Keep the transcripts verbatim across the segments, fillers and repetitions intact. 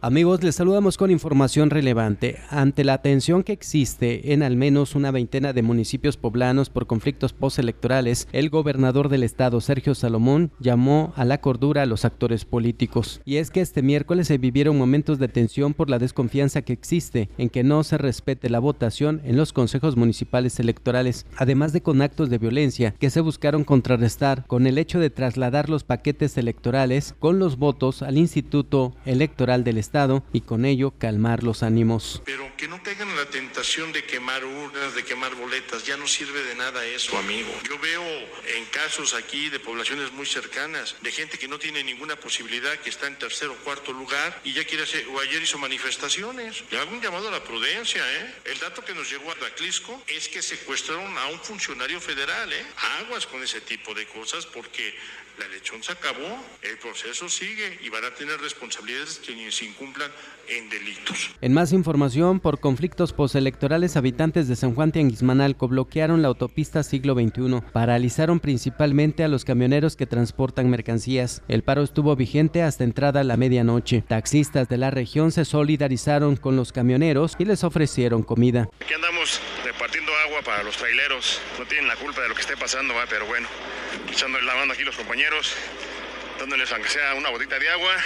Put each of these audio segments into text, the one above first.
Amigos, les saludamos con información relevante. Ante la tensión que existe en al menos una veintena de municipios poblanos por conflictos postelectorales, el gobernador del estado, Sergio Salomón, llamó a la cordura a los actores políticos. Y es que este miércoles se vivieron momentos de tensión por la desconfianza que existe en que no se respete la votación en los consejos municipales electorales, además de con actos de violencia que se buscaron contrarrestar con el hecho de trasladar los paquetes electorales con los votos al Instituto Electoral del Estado y con ello calmar los ánimos. Pero que no caigan en la tentación de quemar urnas, de quemar boletas, ya no sirve de nada eso, amigo. Yo veo en casos aquí de poblaciones muy cercanas, de gente que no tiene ninguna posibilidad, que está en tercer o cuarto lugar y ya quiere hacer, o ayer hizo manifestaciones. Le hago un llamado a la prudencia, ¿eh? El dato que nos llegó a Tlaxcala es que secuestraron a un funcionario federal, ¿eh? Aguas con ese tipo de cosas porque la elección se acabó, el proceso sigue y van a tener responsabilidades quienes incumplan en delitos. En más información, por conflictos postelectorales, habitantes de San Juan Tianguismanalco bloquearon la autopista Siglo veintiuno, paralizaron principalmente a los camioneros que transportan mercancías. El paro estuvo vigente hasta entrada la medianoche. Taxistas de la región se solidarizaron con los camioneros y les ofrecieron comida. Aquí andamos repartiendo agua para los traileros, no tienen la culpa de lo que esté pasando, ¿va? Pero bueno, echándole la mano aquí los compañeros, dándoles aunque sea una botita de agua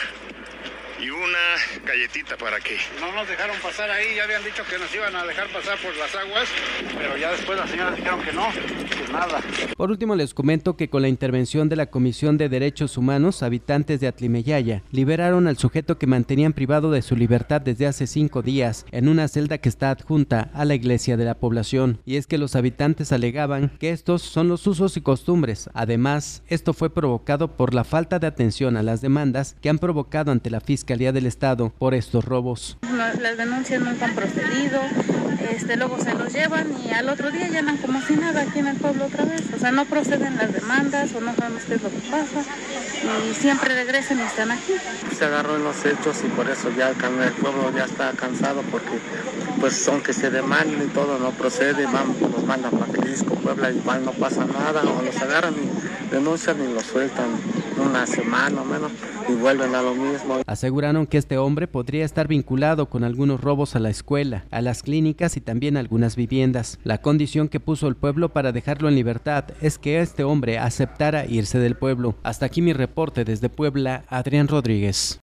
y una galletita para que... No nos dejaron pasar ahí, ya habían dicho que nos iban a dejar pasar por las aguas, pero ya después las señoras dijeron que no, pues nada. Por último, les comento que con la intervención de la Comisión de Derechos Humanos, habitantes de Atlimeyaya liberaron al sujeto que mantenían privado de su libertad desde hace cinco días en una celda que está adjunta a la iglesia de la población. Y es que los habitantes alegaban que estos son los usos y costumbres. Además, esto fue provocado por la falta de atención a las demandas que han provocado ante la Fiscalía del Estado por estos robos. Las denuncias nunca han procedido, este, luego se los llevan y al otro día ya andan como si nada aquí en el pueblo otra vez. O sea, no proceden las demandas o no sabemos qué es lo que pasa y siempre regresan y están aquí. Se agarró en los hechos y por eso ya el pueblo ya está cansado porque pues aunque se demanden y todo no procede, vamos, los mandan para Jalisco, Puebla, igual no pasa nada, o los agarran y denuncian y los sueltan una semana o menos y vuelven a lo mismo. Aseguraron que este hombre podría estar vinculado con algunos robos a la escuela, a las clínicas y también a algunas viviendas. La condición que puso el pueblo para dejarlo en libertad es que este hombre aceptara irse del pueblo. Hasta aquí mi reporte desde Puebla, Adrián Rodríguez.